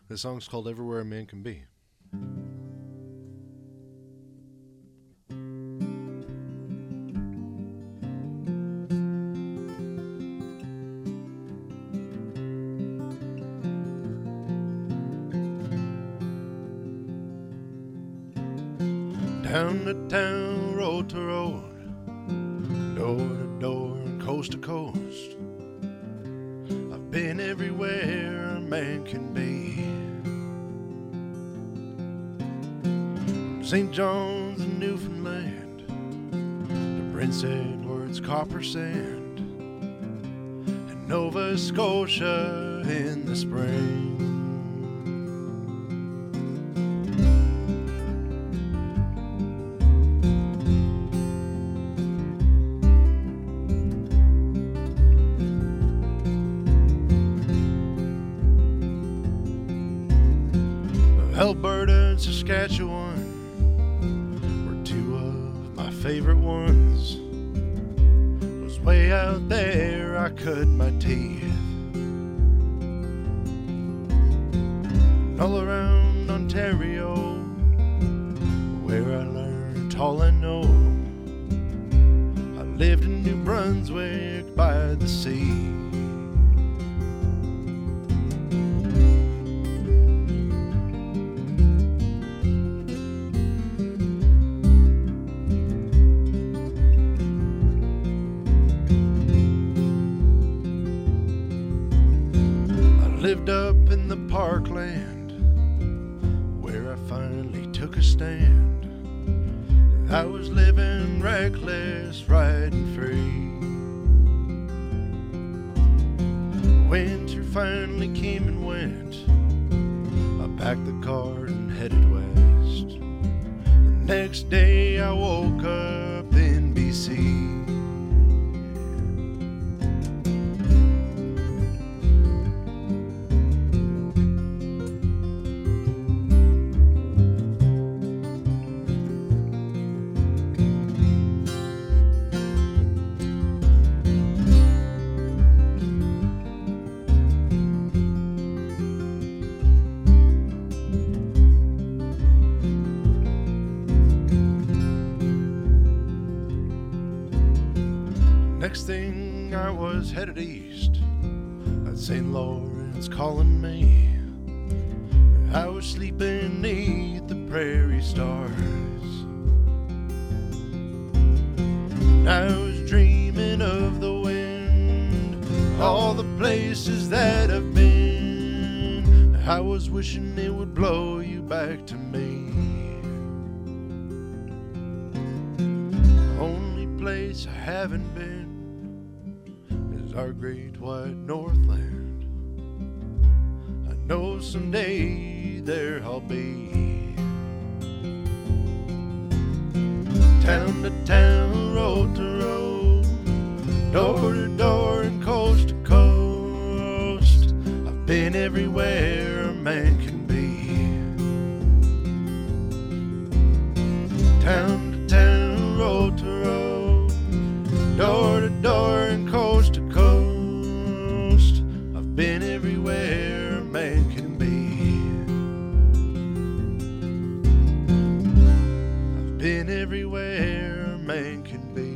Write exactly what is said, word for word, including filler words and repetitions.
This song's called Everywhere a Man Can Be. Town to town, road to road, door to door and coast to coast, I've been everywhere a man can be. From Saint John's in Newfoundland to Prince Edward's Copper Sand and Nova Scotia in the spring. Alberta and Saskatchewan were two of my favorite ones. Was way out there I cut my teeth. And all around Ontario, where I learned all I know, I lived in New Brunswick by the sea. Lived up in the parkland where I finally took a stand. I was living reckless, riding free. Winter finally came and went. I packed the car and headed west. The next day I woke up in B C. Next thing I was headed east, at Saint Lawrence calling me. I was sleeping neath the prairie stars. I was dreaming of the wind, all the places that I've been. I was wishing it would blow you back to me. The only place I haven't been is our great white Northland. I know someday there I'll be. Town to town, road to road, door to door and coast to coast, I've been everywhere a man can be. Town to town, road to road, door to door and coast to coast, I've been everywhere a man can be. I've been everywhere a man can be.